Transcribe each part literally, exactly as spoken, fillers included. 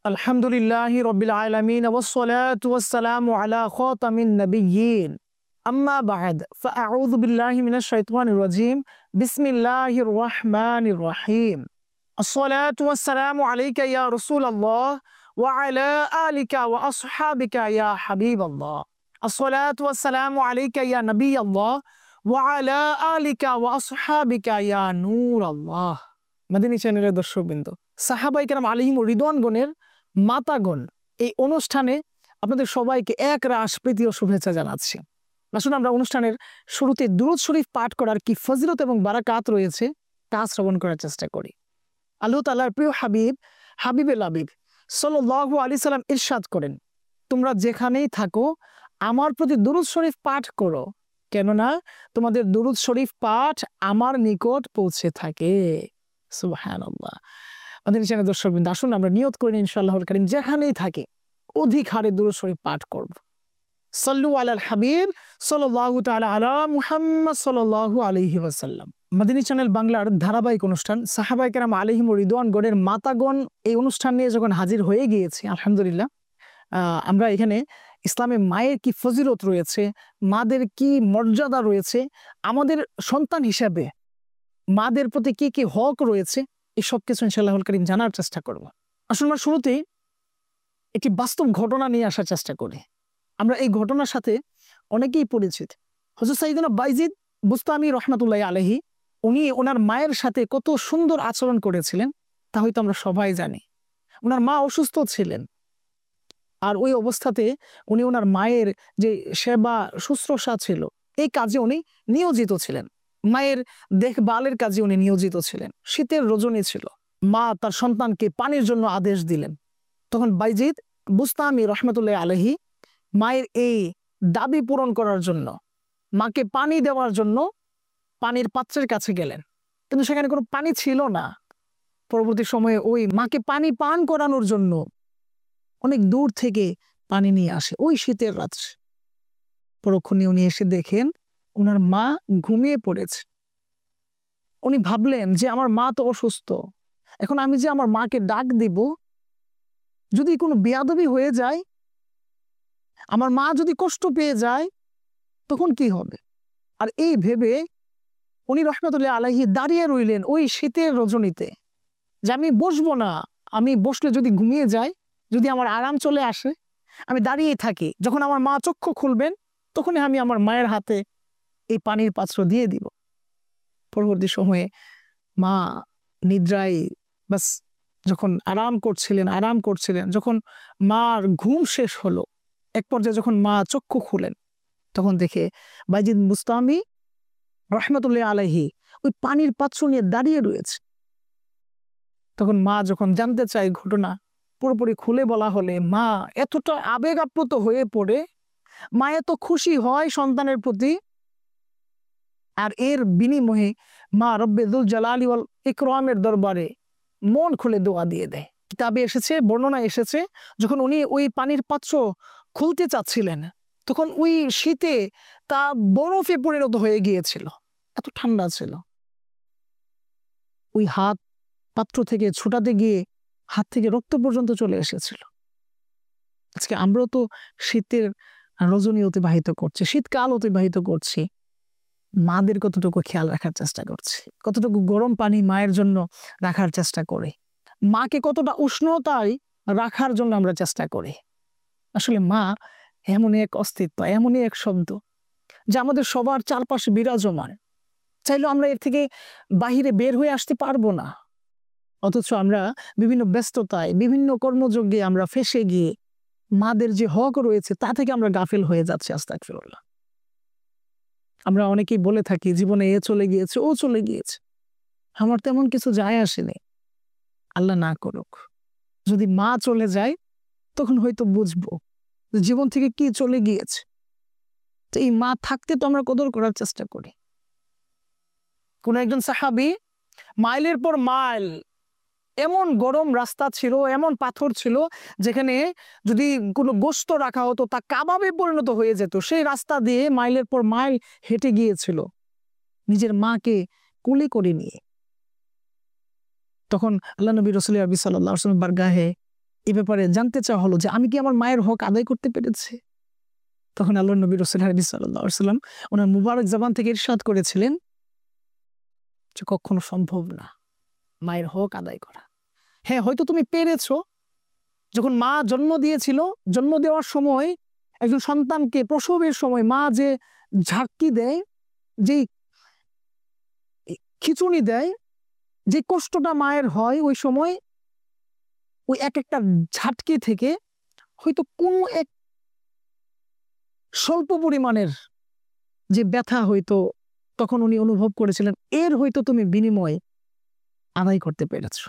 আলহামদুলিল্লাহি রাব্বিল আলামিন ওয়াসসালাতু ওয়াসসালামু আলা খাতামিন নাবিয়্যিন আম্মা বা'দ ফাআউযু বিল্লাহি মিনাশ শাইতানির রাজীম বিসমিল্লাহির রাহমানির রহিম আসসালাতু ওয়াসসালামু আলাইকা ইয়া রাসূলাল্লাহ ওয়া আলা আলিকা ওয়া আসহাবিকা ইয়া হাবিবাল্লাহ আসসালাতু ওয়াসসালামু আলাইকা ইয়া নাবিয়াল্লাহ ওয়া আলা আলিকা ওয়া আসহাবিকা ইয়া নূরাল্লাহ। মাদানী চ্যানেলের দর্শকবৃন্দ, সাহাবায়ে কেরাম আলাইহিম রিদওয়ানগণের মাতাগণ, এই অনুষ্ঠানে আপনাদের সবাইকে এক রাশ প্রীতি ও শুভেচ্ছা জানাচ্ছি। আসুন আমরা অনুষ্ঠানের শুরুতে দুরূদ শরীফ পাঠ করার কি ফজিলত এবং বারাকাত রয়েছে তা শ্রবণ করার চেষ্টা করি। আল্লাহ তাআলার প্রিয় হাবিব হাবিবে লাবিব সাল্লাল্লাহু আলাইহি সাল্লাম ইরশাদ করেন, তোমরা যেখানেই থাকো আমার প্রতি দুরূদ শরীফ পাঠ করো, কেননা তোমাদের দুরূদ শরীফ পাঠ আমার নিকট পৌঁছে থাকে। সুবহানাল্লাহ। আমাদের চ্যানেল দর্শকবৃন্দ, আসুন আমরা নিয়ত করি ইনশাআল্লাহুল কারীম যেখানেই থাকি অধিক হারে দুরূদ শরীফ পাঠ করব। সাল্লু আলাল হাবিব সাল্লাল্লাহু তাআলা আলা মুহাম্মদ সাল্লাল্লাহু আলাইহি ওয়াসাল্লাম। মাদানী চ্যানেল বাংলার ধারাবাহিক অনুষ্ঠান সাহাবায়ে কেরাম আলাইহিম রিদওয়ানগণের মাতাগণ, এই অনুষ্ঠান নিয়ে যখন হাজির হয়ে গিয়েছি, আলহামদুলিল্লাহ আমরা এখানে ইসলামে মায়ের কি ফজিলত রয়েছে, মাদের কি মর্যাদা রয়েছে, আমাদের সন্তান হিসেবে মাদের প্রতি কি কি হক রয়েছে, এই সব কিছু ইনশাআল্লাহুল কারীম জানার চেষ্টা করব। আসলে আমরা শুরুতেই একটি বাস্তব ঘটনা নিয়ে আসার চেষ্টা করি। আমরা এই ঘটনার সাথে অনেকেই পরিচিত। হযরত সাইয়েদনা বাইজিদ বুস্তামি রাহমাতুল্লাহি আলাইহি, উনি ওনার মায়ের সাথে কত সুন্দর আচরণ করেছিলেন তা হয়তো আমরা সবাই জানি। ওনার মা অসুস্থ ছিলেন, আর ওই অবস্থাতে উনি ওনার মায়ের যে সেবা শুশ্রূষা ছিল এই কাজে উনি নিয়োজিত ছিলেন, মায়ের দেখভালের কাজে উনি নিয়োজিত ছিলেন। শীতের রজনী ছিল, মা তার সন্তানকে পানির জন্য আদেশ দিলেন। তখন বাইজিদ বুস্তামি রাহমাতুল্লাহি আলাইহি মায়ের এই দাবি পূরণ করার জন্য, মাকে পানি দেওয়ার জন্য পানির পাত্রের কাছে গেলেন, কিন্তু সেখানে কোনো পানি ছিল না। পরবর্তী সময়ে ওই মাকে পানি পান করানোর জন্য অনেক দূর থেকে পানি নিয়ে আসে ওই শীতের রাত্রে। পরক্ষণে উনি এসে দেখেন ওনার মা ঘুমিয়ে পড়েছে। উনি ভাবলেন যে আমার মা তো অসুস্থ, এখন আমি যে আমার মাকে ডাক দিব, যদি কোনো বেয়াদবি হয়ে যায়, আমার মা যদি কষ্ট পেয়ে যায়, তখন কি হবে। আর এই ভেবে উনি রাহমাতুল্লাহি আলাইহি দাঁড়িয়ে রইলেন ওই শীতের রজনীতে, যে আমি বসবো না, আমি বসলে যদি ঘুমিয়ে যাই, যদি আমার আরাম চলে আসে, আমি দাঁড়িয়ে থাকি, যখন আমার মা চক্ষু খুলবেন তখনই আমি আমার মায়ের হাতে এই পানির পাত্র দিয়ে দিব। পরবর্তী সময়ে মা নিদ্রায় বাস যখন আরাম করছিলেন আরাম করছিলেন যখন মার ঘুম শেষ হলো, এক পর্যায়ে যখন মা চক্ষু খুলেন, তখন দেখে বাইজিদ বুস্তামি রাহমাতুল্লাহি আলাইহি ওই পানির পাত্র নিয়ে দাঁড়িয়ে রয়েছে। তখন মা যখন জানতে চায় ঘটনা, পুরোপুরি খুলে বলা হলে মা এতটা আবেগ আপ্লুত হয়ে পড়ে, মা এত খুশি হয় সন্তানের প্রতি, আর এর বিনিময়ে মা রব্বে যুল জালালি ওয়াল ইকরামের দরবারে মন খুলে দোয়া দিয়ে দেয়। কিতাবে এসেছে, বর্ণনা এসেছে, যখন উনি ওই পানির পাত্র খুলতে চাচ্ছিলেন, তখন ওই শীতে তা বরফে পরিণত হয়ে গিয়েছিল, এত ঠান্ডা ছিল। ওই হাত পাত্র থেকে ছোটাতে গিয়ে হাত থেকে রক্ত পর্যন্ত চলে এসেছিল। আজকে আমরাও তো শীতের রজনী অতিবাহিত করছি, শীতকাল অতিবাহিত করছি, মাদের কতটুকু খেয়াল রাখার চেষ্টা করছি, কতটুকু গরম পানি মায়ের জন্য রাখার চেষ্টা করি, মাকে কতটা উষ্ণতায় রাখার জন্য আমরা চেষ্টা করি। আসলে মা এমনই এক অস্তিত্ব, এমনই এক শব্দ যা আমাদের সবার চারপাশে বিরাজমান। চাইলেও আমরা এর থেকে বাহিরে বের হয়ে আসতে পারবো না, অথচ আমরা বিভিন্ন ব্যস্ততায় বিভিন্ন কর্মযজ্ঞে আমরা ফেঁসে গিয়ে মাদের যে হক রয়েছে তা থেকে আমরা গাফিল হয়ে যাচ্ছি। আস্তাগফিরুল্লাহ। আমরা অনেকেই বলে থাকি জীবনে এ চলে গিয়েছে, ও চলে গিয়েছে, আমার তেমন কিছু যায় আসেনি। আল্লাহ না করুক, যদি মা চলে যায় তখন হয়তো বুঝবো জীবন থেকে কি চলে গিয়েছে। তো এই মা থাকতে তো আমরা কদর করার চেষ্টা করি। কোন একজন সাহাবী মাইলের পর মাইল, এমন গরম রাস্তা ছিল, এমন পাথর ছিল যেখানে যদি কোনো গোশত রাখা হতো তা কাবাবে পরিণত হয়ে যেত, সেই রাস্তা দিয়ে মাইলের পর মাইল হেঁটে গিয়েছিল নিজের মাকে কোলে করে নিয়ে। তখন আল্লাহ নবী রাসূল আরবি সাল্লাল্লাহু আলাইহি ওয়াসাল্লাম বারগাহে এই ব্যাপারে জানতে চাওয়া হলো যে আমি কি আমার মায়ের হক আদায় করতে পেরেছি? তখন আল্লাহর নবী রাসূল সাল্লাল্লাহু আলাইহি ওয়াসাল্লাম ওনার মুবারক জবান থেকে ইরশাদ করেছিলেন যে কখনো সম্ভব না মায়ের হক আদায় করা। হ্যাঁ, হয়তো তুমি পেরেছো। যখন মা জন্ম দিয়েছিল, জন্ম দেওয়ার সময় একজন সন্তানকে প্রসবের সময় মা যে ঝাঁকি দেয়, যেই খিঁচুনি দেয়, যে কষ্টটা মায়ের হয় ওই সময়, ওই এক একটা ঝাটকি থেকে হয়তো কোনো এক স্বল্প পরিমাণের যে ব্যথা হয়তো তখন উনি অনুভব করেছিলেন, এর হয়তো তুমি বিনিময় আদায় করতে পেরেছ।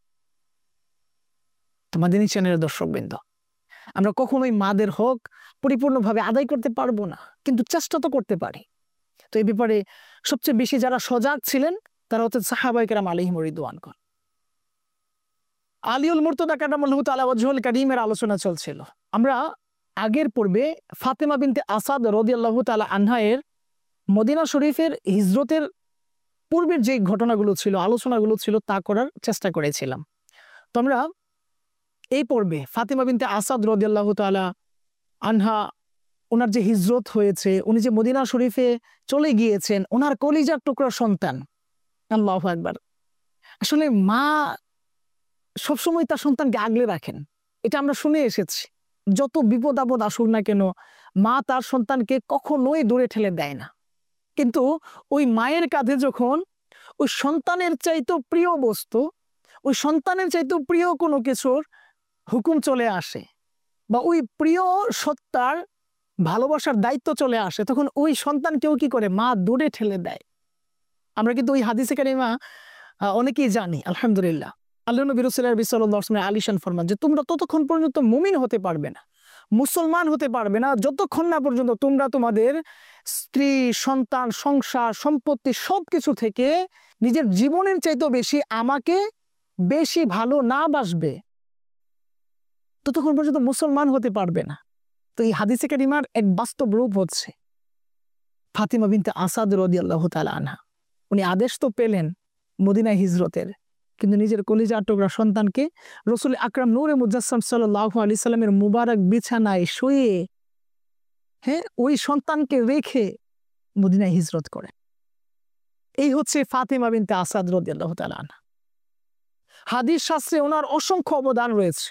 তোমাদের চ্যানেলের দর্শকবৃন্দ, আমরা কখনোই মাদের হক পরিপূর্ণভাবে আদায় করতে পারবো না, কিন্তু চেষ্টা তো করতে পারি। তো এই ব্যাপারে সবচেয়ে বেশি যারা সজাগ ছিলেন তারা হচ্ছে সাহাবায়ে কেরাম আলাইহিম রিদওয়ানগণ। আলিউল মুর্তদা কারামাল্লাহু তাআলা ওয়াজহুল কারীমের আলোচনা চলছিল। আমরা আগের পর্বে ফাতেমা বিনতে আসাদ রাদিয়াল্লাহু তাআলা আনহা এর মদিনা শরীফের হিজরতের পূর্বের যে ঘটনাগুলো ছিল, আলোচনাগুলো ছিল, তা করার চেষ্টা করেছিলাম। তো আমরা এই পর্বে ফাতেমা বিনতে আসাদ রাদিয়াল্লাহু তাআলা আনহা, ওনার যে হিজরত হয়েছে, উনি যে মদিনা শরীফে চলে গিয়েছেন, ওনার কলিজার টুকরা সন্তান, আল্লাহু আকবার। আসলে মা সবসময় তার সন্তানকে আগলে রাখেন, এটা আমরা শুনে এসেছি। যত বিপদ আপদ আসুক না কেন, মা তার সন্তানকে কখনোই দূরে ঠেলে দেয় না। কিন্তু ওই মায়ের কাঁধে যখন ওই সন্তানের চাইতো প্রিয় বস্তু, ওই সন্তানের চাইতো প্রিয় কোনো কিছুর হুকুম চলে আসে, বা ওই প্রিয় সত্তার ভালোবাসার দায়িত্ব চলে আসে, তখন ওই সন্তানকেও কি করে মা দূরে ঠেলে দেয়। আমরা কিন্তু ওই হাদিসে কারিমা অনেকেই জানি, আলহামদুলিল্লাহ। আল্লাহ নবী রাসূলুল্লাহ সাল্লাল্লাহু আলাইহি ওয়াসাল্লাম আলিশান ফরমান যে তোমরা ততক্ষণ পর্যন্ত মুমিন হতে পারবে না, মুসলমান হতে পারবে না, যতক্ষণ না পর্যন্ত তোমরা তোমাদের স্ত্রী, সন্তান, সংসার, সম্পত্তি সবকিছু থেকে নিজের জীবনের চাইতেও বেশি আমাকে বেশি ভালো না বাসবে, ততক্ষণ পর্যন্ত মুসলমান হতে পারবে না। তো এই হাদিসে কারিমার এক বাস্তব রূপ হচ্ছে ফাতিমা বিনতে আসাদ রাদিয়াল্লাহু তাআলা আনহা। উনি আদেশ তো পেলেন মদিনায় হিজরতের, কিন্তু নিজের কলিজার টুকরা সন্তানকে রাসূল আকরাম নূরে মুজাসসাম সাল্লাল্লাহু আলাইহি সাল্লামের মুবারক বিছানায় শুয়ে, হ্যাঁ, ওই সন্তানকে রেখে মদিনায় হিজরত করে। এই হচ্ছে ফাতিমা বিনতে আসাদ রাদিয়াল্লাহু তাআলা আনহা। হাদিস শাস্ত্রে ওনার অসংখ্য অবদান রয়েছে,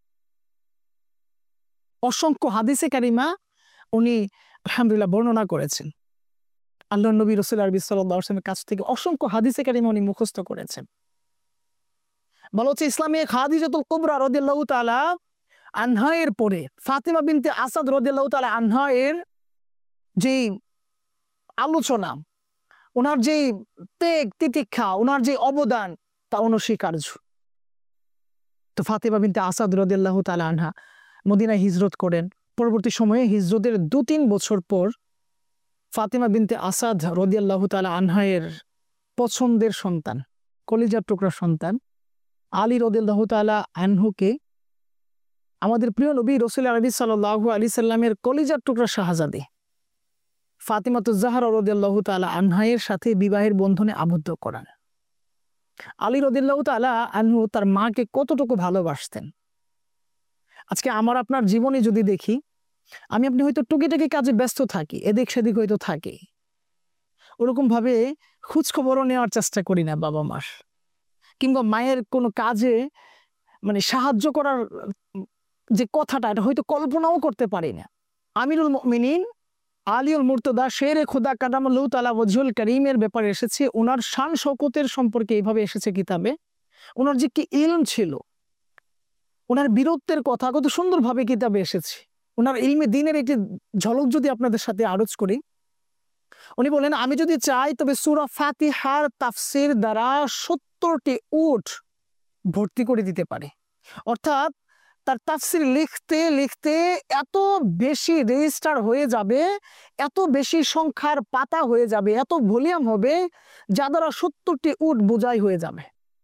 অসংখ্য হাদিসে কারিমা উনি আলহামদুলিল্লাহ বর্ণনা করেছেন। আল্লাহর নবী রাসূল আরবি সাল্লাল্লাহু আলাইহি ওয়াসাল্লামের কাছ থেকে অসংখ্য হাদিসে কারিমা উনি মুখস্থ করেছেন। বলা হচ্ছে ইসলামে খাদিজাতুল কুবরা রাদিয়াল্লাহু তাআলা আনহা এর পরে ফাতিমা বিনতে আসাদ রাদিয়াল্লাহু তাআলা আনহা এর যে আলোচনা, ওনার যে ত্যাগ তিতিক্ষা, ওনার যে অবদান, তা অনস্বীকার্য। তো ফাতিমা বিনতে আসাদ রাদিয়াল্লাহু তাআলা আনহা মদিনায় হিজরত করেন। পরবর্তী সময়ে হিজরতের দু তিন বছর পর ফাতিমা বিনতে আসাদ রাদিয়াল্লাহু তাআলা আনহা এর পছন্দের সন্তান, কলিজার টুকরা সন্তান আলী রাদিয়াল্লাহু তাআলা আনহুকে আমাদের প্রিয় নবী রাসূল আরবি সাল্লাল্লাহু আলাইহি সাল্লামের কলিজার টুকরা শাহজাদী ফাতিমাতুজ জাহরা রাদিয়াল্লাহু তাআলা আনহা এর সাথে বিবাহের বন্ধনে আবদ্ধ করান। আলী রাদিয়াল্লাহু তাআলা আনহু তার মাকে কতটুকু ভালোবাসতেন। আজকে আমার আপনার জীবনে যদি দেখি, আমি আপনি হয়তো টুকিটাকি কাজে ব্যস্ত থাকি, এদিক সেদিক হয়তো থাকি, ওরকম ভাবে খোঁজ খবরও নেওয়ার চেষ্টা করি না বাবা মার, কিংবা মায়ের কোনো কাজে মানে সাহায্য করার যে কথাটা, এটা হয়তো কল্পনাও করতে পারি না। আমিরুল মুমিনিন আলিউল মুর্তদা শেরে খোদা কাদামাল্লাহু তাআলা ওয়াজহুল কারীমের ব্যাপারে এসেছে, ওনার শান শওকতের সম্পর্কে এইভাবে এসেছে কিতাবে। ওনার যে কি ইলম ছিল, ওনার বীরত্বের কথা কত সুন্দরভাবে কিতাবে এসেছে। ওনার ইলমে দ্বীনের একটি ঝলক যদি আপনাদের সাথে আরজ করি, উনি বলেন আমি যদি চাই তবে সূরা ফাতিহার তাফসীর দ্বারা সত্তরটি উট ভর্তি করে দিতে পারে। অর্থাৎ তার তাফসীর লিখতে লিখতে এত বেশি রেজিস্টার হয়ে যাবে, এত বেশি সংখ্যার পাতা হয়ে যাবে, এত ভলিউম হবে, যা দ্বারা সত্তরটি উট বোঝাই হয়ে যাবে।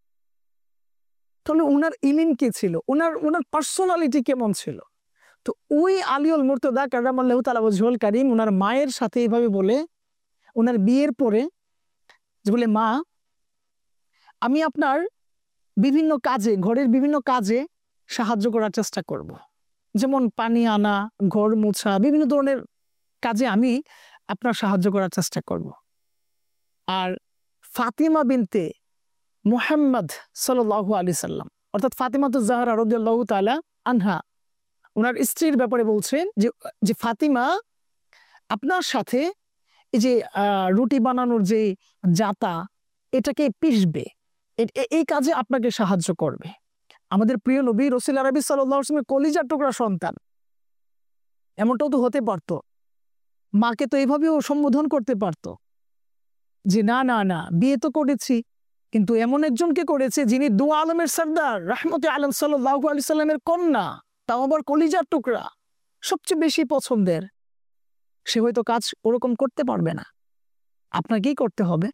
তাহলে ওনার ইলম কি ছিল, ওনার ওনার পার্সোনালিটি কেমন ছিল। তো ওই আলিউল মুর্তদা কারামাল্লাহু তাআলা ওয়াজহুল কারীম ওনার মায়ের সাথে এইভাবে বলে, ওনার বিয়ের পরে যে বলে, মা আমি আপনার বিভিন্ন কাজে, ঘরের বিভিন্ন কাজে সাহায্য করার চেষ্টা করব। যেমন পানি আনা, ঘর মোছা, বিভিন্ন ধরনের কাজে আমি আপনার সাহায্য করার চেষ্টা করব। আর ফাতিমা বিনতে মুহাম্মদ সাল্লাল্লাহু আলাইহি সাল্লাম অর্থাৎ ফাতিমাতুজ জাহরা রাদিয়াল্লাহু তাআলা আনহা ওনার স্ত্রীর ব্যাপারে বলছেন যে যে ফাতিমা আপনার সাথে এই যে রুটি বানানোর যে জাতা এটাকে পিষবে, এই কাজে আপনাকে সাহায্য করবে। আমাদের প্রিয় নবী রাসূল আরবি সাল্লাল্লাহু আলাইহি ওয়াসাল্লামের কলিজার টুকরা সন্তান, এমনটাও তো হতে পারত, মাকে তো এভাবেও সম্বোধন করতে পারত যে না না না বিয়ে তো করেছি, কিন্তু এমন একজনকে করেছে যিনি দু আলমের সর্দার রাহমাতে আলম সাল্লাল্লাহু আলাইহি সাল্লামের কন্যা, তাও আবার কলিজার টুকরা, সবচেয়ে বেশি পছন্দের। সে হয়তো কাজ ওরকম করতে পারবে না, আপনাকেই করতে হবে।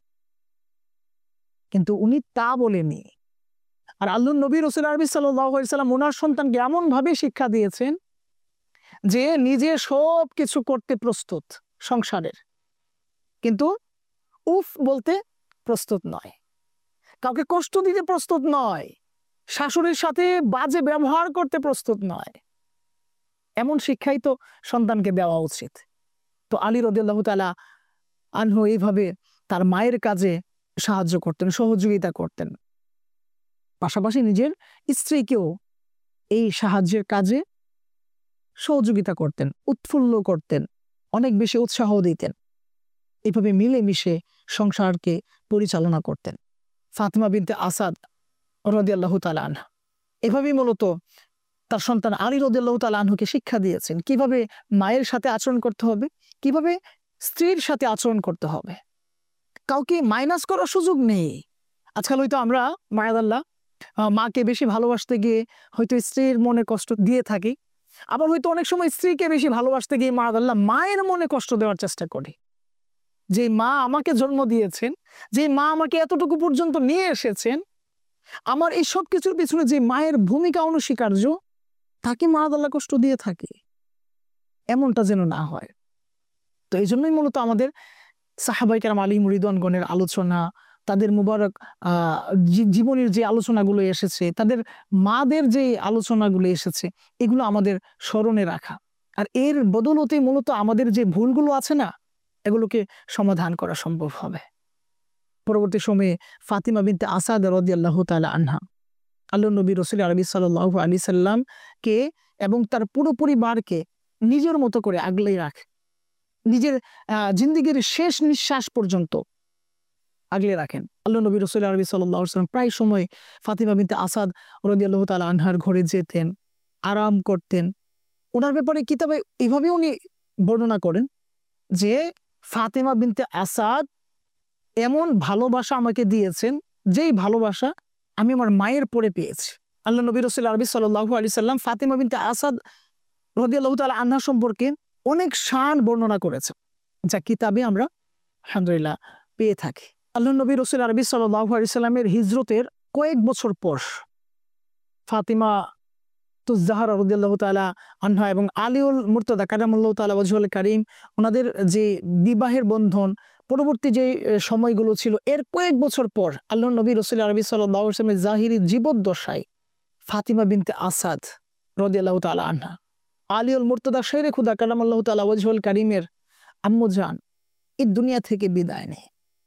কিন্তু উনি তা বলেনি। আর আল্লাহর নবী রাসূল আরবি সাল্লাল্লাহু আলাইহি সাল্লাম ওনার সন্তানকে এমন ভাবে শিক্ষা দিয়েছেন যে নিজে সব কিছু করতে প্রস্তুত সংসারের, কিন্তু উফ বলতে প্রস্তুত নয়, কাউকে কষ্ট দিতে প্রস্তুত নয়, শাশুড়ির সাথে বাজে ব্যবহার করতে প্রস্তুত নয়। এমন শিক্ষাই তো সন্তানকে দেওয়া উচিত। তো আলী রাদিয়াল্লাহু তাআলা আনহু এইভাবে তার মায়ের কাজে সাহায্য করতেন, সহযোগিতা করতেন, পাশাপাশি নিজের স্ত্রীকেও এই সাহায্যের কাজে সহযোগিতা করতেন, উৎফুল্ল করতেন, অনেক বেশি উৎসাহ দিতেন। এইভাবে মিলেমিশে সংসারকে পরিচালনা করতেন ফাতিমা বিনতে আসাদ রাদিয়াল্লাহু তাআলা আনহা। এভাবেই মূলত তার সন্তান আলী রাদিয়াল্লাহু তাআলা আনহুকে শিক্ষা দিয়েছেন কিভাবে মায়ের সাথে আচরণ করতে হবে, কিভাবে স্ত্রীর সাথে আচরণ করতে হবে। কাউকে মাইনাস করার সুযোগ নেই। আজকাল হয়তো আমরা মায়াদাল্লাহ মাকে বেশি ভালোবাসতে গিয়ে হয়তো স্ত্রীর মনে কষ্ট দিয়ে থাকি, আবার হয়তো অনেক সময় স্ত্রীকে বেশি ভালোবাসতে গিয়ে মায়াদাল্লাহ মায়ের মনে কষ্ট দেওয়ার চেষ্টা করি। যে মা আমাকে জন্ম দিয়েছেন, যে মা আমাকে এতটুকু পর্যন্ত নিয়ে এসেছেন, আমার এই সব কিছুর পিছনে যে মায়ের ভূমিকা অনস্বীকার্য, তাকে মায়াদাল্লাহ কষ্ট দিয়ে থাকে, এমনটা যেন না হয়। তো এই জন্যই মূলত আমাদের সাহাবায়ে কেরাম আলিহিম রিদওয়ানগণের আলোচনা, তাদের মুবারক আহ জীবনের যে আলোচনাগুলো এসেছে, তাদের মাদের যে আলোচনাগুলো এসেছে, এগুলো আমাদের স্মরণে রাখা। আর এর বদলতে মূলত আমাদের যে ভুলগুলো আছে না, এগুলোকে সমাধান করা সম্ভব হবে। পরবর্তী সময়ে ফাতিমা বিনতে আসাদ রাদিয়াল্লাহু তাআলা আনহা আল্লাহর নবী রাসূল আরবি সাল্লাল্লাহু আলাইহি সাল্লামকে এবং তার পুরো পরিবারকে নিজের মতো করে আগলে রাখে, নিজের জিন্দেগীর শেষ নিঃশ্বাস পর্যন্ত আগলে রাখেন। আল্লাহর নবী রাসূল আরবি সাল্লাল্লাহু আলাইহি সাল্লাম প্রায় সময় ফাতিমা বিনতে আসাদ রাদিয়াল্লাহু তাআলা আনহার ঘরে যেতেন, আরাম করতেন। ওনার ব্যাপারে কিতাবে এইভাবে উনি বর্ণনা করেন যে ফাতিমা বিনতে আসাদ এমন ভালোবাসা আমাকে দিয়েছেন, যেই ভালোবাসা আমি আমার মায়ের পরে পেয়েছি। আল্লাহর নবী রাসূল আরবি সাল্লাল্লাহু আলাইহি সাল্লাম ফাতিমা বিনতে আসাদ রাদিয়াল্লাহু তাআলা আনহা সম্পর্কে অনেক শান বর্ণনা করেছে, যা কিতাবে আমরা আলহামদুলিল্লাহ পেয়ে থাকি। আল্লাহর নবী রাসূল আরবি সাল্লাল্লাহু আলাইহি সাল্লামের হিজরতের কয়েক বছর পর ফাতিমা তুজ জাহরা রাদিয়াল্লাহু তাআলা আনহা এবং আলীউল মুর্তদা কারামাল্লাহু তাআলা ওয়াজহুল কারীম, ওনাদের যে বিবাহের বন্ধন পরবর্তী যে সময়গুলো ছিল, এর কয়েক বছর পর আল্লাহর নবী রাসূল আরবি সাল্লাল্লাহু আলাইহি সাল্লামের জাহিরি জীবদ্দশায় ফাতিমা বিনতে আসাদ রাদিয়াল্লাহু তাআলা আনহা আলীউল মুর্তদা শেরে খুদা কারামাল্লাহু তাআলা ওয়াজহুল কারীমের আম্মু জান এই দুনিয়া থেকে বিদায় নেয়।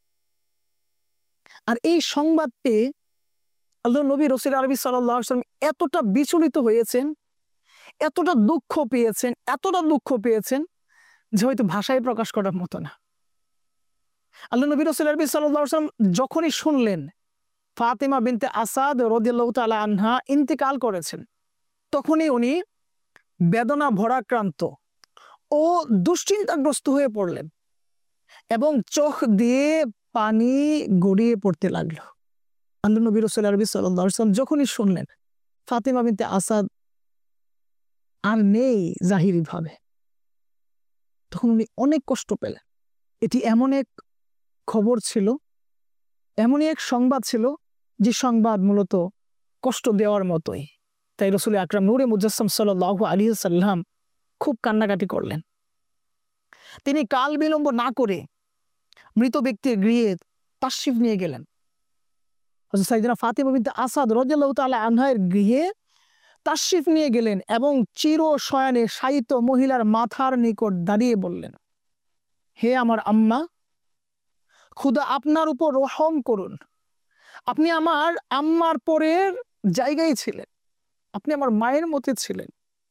আর এই সংবাদ পেয়ে আল্লাহর নবী রাসূল আরবি সাল্লাল্লাহু আলাইহি সাল্লাম এতটা বিচলিত হয়েছেন, এতটা দুঃখ পেয়েছেন, এতটা দুঃখ পেয়েছেন যে হয়তো ভাষায় প্রকাশ করার মতো না। আল্লাহর নবী রাসূল আরবি সাল্লাল্লাহু আলাইহি সাল্লাম যখনই শুনলেন ফাতিমা বিনতে আসাদ রাদিয়াল্লাহু তাআলা আনহা ইন্তেকাল করেছেন, তখনই উনি বেদনা ভরাক্রান্ত ও দুশ্চিন্তাগ্রস্ত হয়ে পড়লেন এবং চোখ দিয়ে পানি গড়িয়ে পড়তে লাগলো। আল্লাহর নবী রাসূল আরবি সাল্লাল্লাহু আলাইহি সাল্লাম যখনই শুনলেন ফাতিমা বিনতে আসাদ আর নেই জাহিরি ভাবে, তখন উনি অনেক কষ্ট পেলেন। এটি এমন এক খবর ছিল, এমনই এক সংবাদ ছিল যে সংবাদ মূলত কষ্ট দেওয়ার মতোই। তাই রাসূল আকরাম নূরে মুজাসসাম সাল্লাল্লাহু আলাইহি সাল্লাম খুব কান্নাকাটি করলেন। তিনি কাল বিলম্ব না করে মৃত ব্যক্তির গৃহে তাশরিফ নিয়ে গেলেন। হযরত সাইয়েদনা ফাতিমা বিনতে আসাদ রাদিয়াল্লাহু তাআলা আনহার গৃহে তাশরিফ নিয়ে গেলেন এবং চির শয়নে শায়িত মহিলার মাথার নিকট দাঁড়িয়ে বললেন, হে আমার আম্মা, খুদা আপনার উপর রহম করুন। আপনি আমার আম্মার পরের জায়গায় ছিলেন, আপনি আমার মায়ের মতো ছিলেন,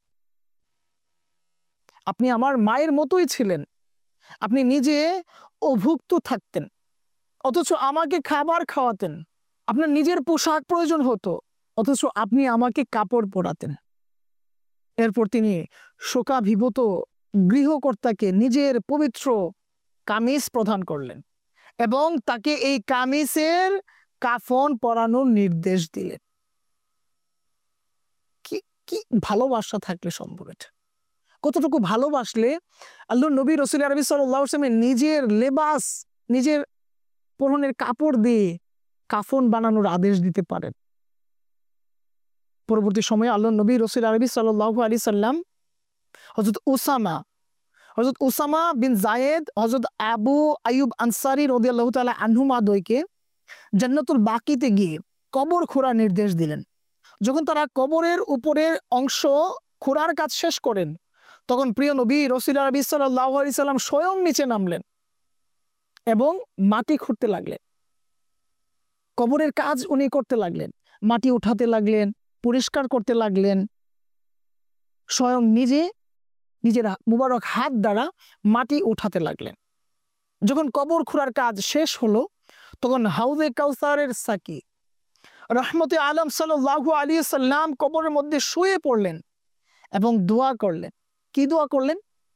আপনি আমার মায়ের মতোই ছিলেন। আপনি নিজে অভুক্ত থাকতেন, অথচ আমাকে খাবার খাওয়াতেন। আপনার নিজের পোশাক প্রয়োজন হতো, অথচ আপনি আমাকে কাপড় পরাতেন। এরপর তিনি শোকাভিভূত গৃহকর্তাকে নিজের পবিত্র কামিজ প্রদান করলেন এবং তাকে এই কামিজের কাফন পরানোর নির্দেশ দিলেন। কি কি ভালোবাসা থাকলে সম্ভব এটা? কতটুকু ভালোবাসলে আল্লাহর নবী রাসূল আরবি সাল্লাল্লাহু আলাইহি ওয়াসাল্লাম নিজের লেবাস, নিজের পরনের কাপড় দিয়ে কাফন বানানোর আদেশ দিতে পারেন। পরবর্তী সময়ে আল্লাহর নবী রাসূল আরবি সাল্লাল্লাহু আলাইহি সাল্লাম হযরত উসামা হযরত উসামা বিন যায়েদ, হযরত আবু আইয়ুব আনসারী রাদিয়াল্লাহু তাআলা আনহুমা দ্বয়কে জান্নাতুল বাকিতে গিয়ে কবর খোঁড়ার নির্দেশ দিলেন। যখন তারা কবরের উপরের অংশ খোঁড়ার কাজ শেষ করেন, তখন প্রিয় নবী রাসূল আরবি সাল্লাল্লাহু আলাইহি সাল্লাম স্বয়ং নিচে নামলেন এবং মাটি খুঁড়তে লাগলেন। কবরের কাজ উনি করতে লাগলেন, মাটি উঠাতে লাগলেন, পরিষ্কার করতে লাগলেন। স্বয়ং নিজে নিজের মুবারক হাত দ্বারা মাটি উঠাতে লাগলেন। যখন কবর খোঁড়ার কাজ শেষ হলো, তখন হাউজে কাউসারের সাকি রহমতে আলম সাল্লাল্লাহু আলাইহি সাল্লাম কবরের মধ্যে শুয়ে পড়লেন এবং দোয়া করলেন। কি দোয়া করলেন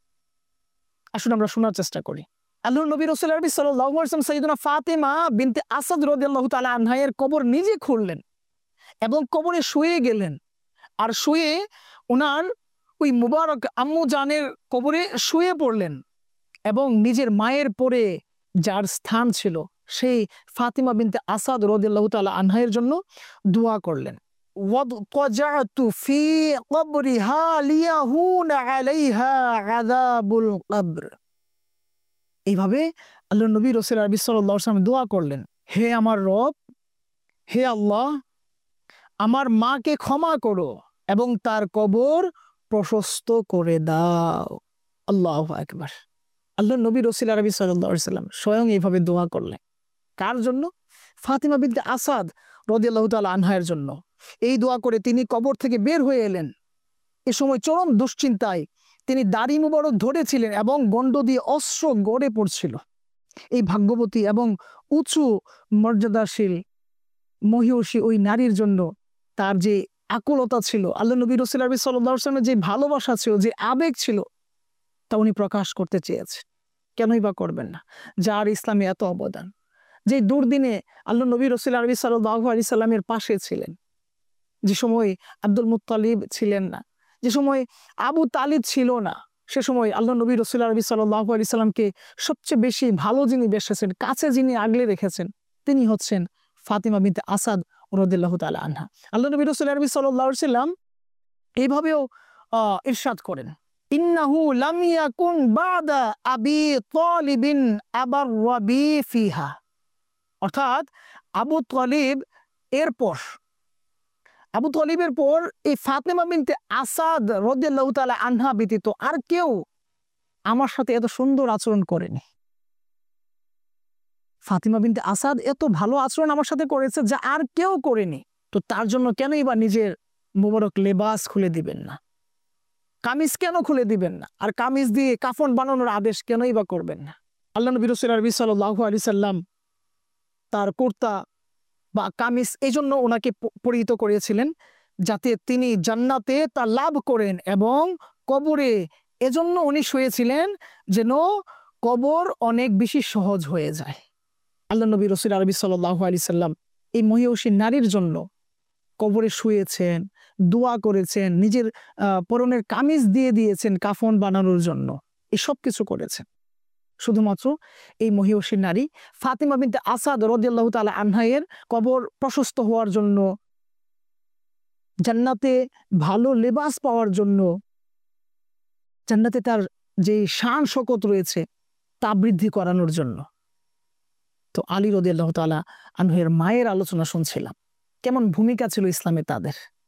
আসুন আমরা শোনার চেষ্টা করি। আল্লাহর নবী রাসূল আরবি সাল্লাল্লাহু আলাইহি ওয়াসাল্লাম সাইয়্যিদানা ফাতেমা বিনতে আসাদ রাদিয়াল্লাহু তাআলা আনহা এর কবর নিজে খুঁড়লেন এবং কবরে শুয়ে গেলেন। আর শুয়ে ওনার ওই মুবারক আম্মু জানের কবরে শুয়ে পড়লেন এবং নিজের মায়ের পরে যার স্থান ছিল সেই ফাতিমা বিনতে আসাদ রাদিয়াল্লাহু তাআলা আনহা এর জন্য দোয়া করলেন। ওয়াদজাতু ফি কবরিহা লিয়াহুন আলাইহা আযাবুল কবর। এইভাবে আল্লাহর নবী রাসূল আরবি সাল্লাল্লাহু আলাইহি ওয়াসাল্লাম দোয়া করলেন, হে আমার রব, হে আল্লাহ, আমার মাকে ক্ষমা করো এবং তার কবর প্রশস্ত করে দাও। আল্লাহু আকবার। আল্লাহর নবী রাসূল আরবি সাল্লাল্লাহু আলাইহি ওয়াসাল্লাম স্বয়ং এইভাবে দোয়া করলেন। কার জন্য? ফাতিমা বিনতে আসাদ রাদিয়াল্লাহু তাআলা আনহার জন্য। এই দোয়া করে তিনি কবর থেকে বের হয়ে এলেন। এ সময় চরম দুশ্চিন্তায় তিনি দাড়ি মুবারক ধরেছিলেন এবং গন্ড দিয়ে অশ্র গড়ে পড়ছিল। এই ভাগ্যবতী এবং উঁচু মর্যাদাশীল মহিয়সী ওই নারীর জন্য তার যে আকুলতা ছিল, আল্লাহ নবী রাসূল আরবি সাল্লাল্লাহু আলাইহি ওয়াসাল্লামের যে ভালোবাসা ছিল, যে আবেগ ছিল, তা উনি প্রকাশ করতে চেয়েছে। কেনই বা করবেন না, যার ইসলামে এত অবদান, যে দুর্দিনে আল্লাহ নবী রাসূল আরবি সাল্লাল্লাহু আলাইহি সাল্লামের পাশে ছিলেন, যে সময় আব্দুল মুত্তালিব ছিলেন না, যে সময় আবু তালিব ছিল না, সে সময় আল্লাহ নবী রাসূল আরবি সাল্লাল্লাহু আলাইহি সাল্লামকে সবচেয়ে বেশি ভালো যিনি বেসেছেন, কাছে যিনি আগলে রেখেছেন, তিনি হচ্ছেন ফাতিমা বিনতে আসাদ রাদিয়াল্লাহু তাআলা আনহা। আল্লাহ নবী রাসূল আরবি সাল্লাল্লাহু আলাইহি সাল্লাম এইভাবেও ইরশাদ করেন, ইন্নাহু লাম ইয়াকুন বাদা আবি তালিবিন আবার রাবি ফিহা। অর্থাৎ আবু তালিব এরপর আবু তালিবের পর এই ফাতিমা বিনতে আসাদ রাদিয়াল্লাহু তাআলা আনহা ব্যতীত আর কেউ আমার সাথে এত সুন্দর আচরণ করেনি। ফাতিমা বিনতে আসাদ এত ভালো আচরণ আমার সাথে করেছে যা আর কেউ করেনি। তো তার জন্য কেনই বা নিজের মুবারক লেবাস খুলে দিবেন না, কামিজ কেন খুলে দিবেন না, আর কামিজ দিয়ে কাফন বানানোর আদেশ কেনই বা করবেন না? আল্লাহ নবী রাসূল আরবি সাল্লাল্লাহু আলাইহি সাল্লাম তার কুর্তা বা কামিজ এই জন্য ওনাকে পরিহিত করিয়েছিলেন যাতে তিনি জান্নাতে তা লাভ করেন, এবং কবরে এজন্য উনি শুয়েছিলেন যেন কবর অনেক বেশি সহজ হয়ে যায়। আল্লাহ নবী রাসূল আরবি সাল্লাল্লাহু আলাইহি সাল্লাম এই মহিয়সী নারীর জন্য কবরে শুয়েছেন, দোয়া করেছেন, নিজের পরনের কামিজ দিয়ে দিয়েছেন কাফন বানানোর জন্য, এই সব কিছু করেছেন শুধুমাত্র এই মহিয়সী নারী ফাতিমা বিনতে আসাদ রাদিয়াল্লাহু তাআলা আনহা এর কবর প্রশস্ত হওয়ার জন্য, জান্নাতে ভালো লেবাস পাওয়ার জন্য, জান্নাতে তার যে শান শকত রয়েছে তা বৃদ্ধি করানোর জন্য। তো আলী রাদিয়াল্লাহু তাআলা আনহু এর মায়ের আলোচনা শুনছিলাম, কেমন ভূমিকা ছিল ইসলামে তাদের।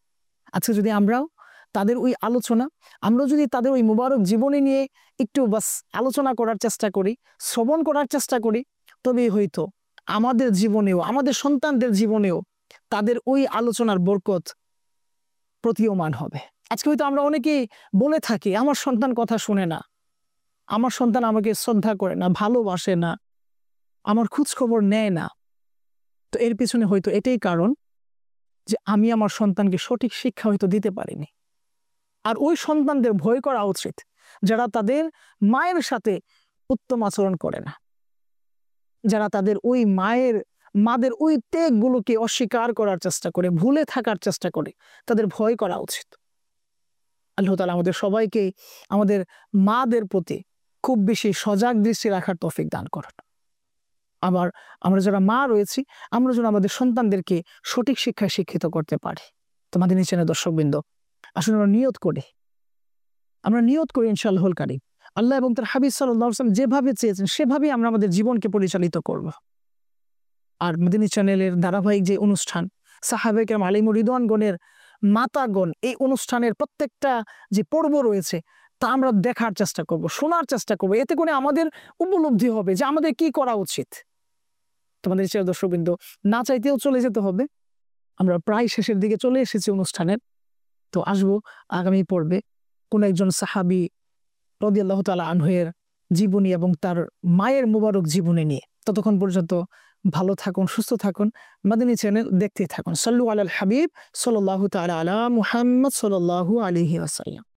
আজকে যদি আমরাও তাদের ওই আলোচনা, আমরা যদি তাদের ওই মুবারক জীবনী নিয়ে একটু বাস আলোচনা করার চেষ্টা করি, শ্রবণ করার চেষ্টা করি, তবেই হয়তো আমাদের জীবনেও, আমাদের সন্তানদের জীবনেও তাদের ওই আলোচনার বরকত প্রতীয়মান হবে। আজকে হয়তো আমরা অনেকেই বলে থাকি, আমার সন্তান কথা শুনে না, আমার সন্তান আমাকে শ্রদ্ধা করে না, ভালোবাসে না, আমার খোঁজ খবর নেয় না। তো এর পিছনে হয়তো এটাই কারণ যে আমি আমার সন্তানকে সঠিক শিক্ষা হয়তো দিতে পারিনি। আর ওই সন্তানদের ভয় করা উচিত যারা তাদের মায়ের সাথে উত্তম আচরণ করে না, যারা তাদের ওই মায়ের মাদের ওই ত্যাগগুলোকে অস্বীকার করার চেষ্টা করে, ভুলে থাকার চেষ্টা করে, তাদের ভয় করা উচিত। আল্লাহ তাআলা আমাদের সবাইকে আমাদের মাদের প্রতি খুব বেশি সজাগ দৃষ্টি রাখার তৌফিক দান করেন। আবার আমরা যারা মা রয়েছি, আমরা যেন আমাদের সন্তানদেরকে সঠিক শিক্ষায় শিক্ষিত করতে পারি। তোমাদের নিচে দর্শকবৃন্দ, আসলে আমরা নিয়ত করি, আমরা নিয়ত করি ইনশাআল্লাহুল কারীম আল্লাহ এবং তার হাবিব সাল্লাল্লাহু আলাইহি ওয়াসাল্লাম যেভাবে চেয়েছেন সেভাবেই আমরা আমাদের জীবনকে পরিচালিত করব। আর মদিনী চ্যানেলের ধারাবাহিক যে অনুষ্ঠান সাহাবায়ে কেরাম আলাইহিমুর রিদওয়ানগণের মাতাগণ, এই অনুষ্ঠানের প্রত্যেকটা যে পর্ব রয়েছে তা আমরা দেখার চেষ্টা করব, শোনার চেষ্টা করব। এতে করে আমাদের উপলব্ধি হবে যে আমাদের কি করা উচিত। তোমাদের নিচে দর্শকবৃন্দ, না চাইতেও চলে যেতে হবে, আমরা প্রায় শেষের দিকে চলে এসেছি অনুষ্ঠানের। তো আসবো আগামী পর্বে কোন একজন সাহাবী রাদিয়াল্লাহু তাআলা আনহুর জীবনী এবং তার মায়ের মুবারক জীবনী নিয়ে। ততক্ষণ পর্যন্ত ভালো থাকুন, সুস্থ থাকুন, মাদানী চ্যানেল দেখতেই থাকুন। সাল্লু আলাল হাবিব সাল্লাল্লাহু তাআলা আলা মুহাম্মদ সাল্লাল্লাহু আলাইহি ওয়াসাল্লাম।